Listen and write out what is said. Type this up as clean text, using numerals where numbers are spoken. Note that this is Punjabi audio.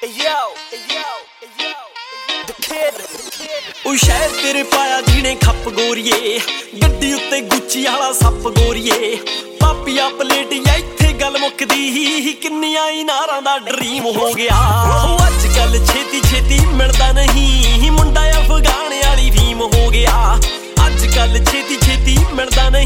ਉਹ ਸ਼ਹਿਰ ਤੇਰੇ ਪਾਇਆ ਜੀਣੇ ਖੱਪ ਗੋਰੀਏ, ਗੱਡੀ ਉੱਤੇ ਗੁੱਚੀ ਵਾਲਾ ਸੱਪ ਗੋਰੀਏ। ਪਾਪੀਆ ਪਲੇਟ ਜਾਂ ਇੱਥੇ ਗੱਲ ਮੁੱਕਦੀ, ਕਿੰਨੀਆਂ ਹੀ ਨਾਰਾਂ ਦਾ ਡਰੀਮ ਹੋ ਗਿਆ। ਉਹ ਅੱਜ ਕੱਲ ਛੇਤੀ ਛੇਤੀ ਮਿਲਦਾ ਨਹੀਂ, ਮੁੰਡਾ ਅਫਗਾਨ ਵਾਲੀ ਫੀਮ ਹੋ ਗਿਆ। ਅੱਜ ਕੱਲ ਛੇਤੀ ਛੇਤੀ ਮਿਲਦਾ ਨਹੀਂ,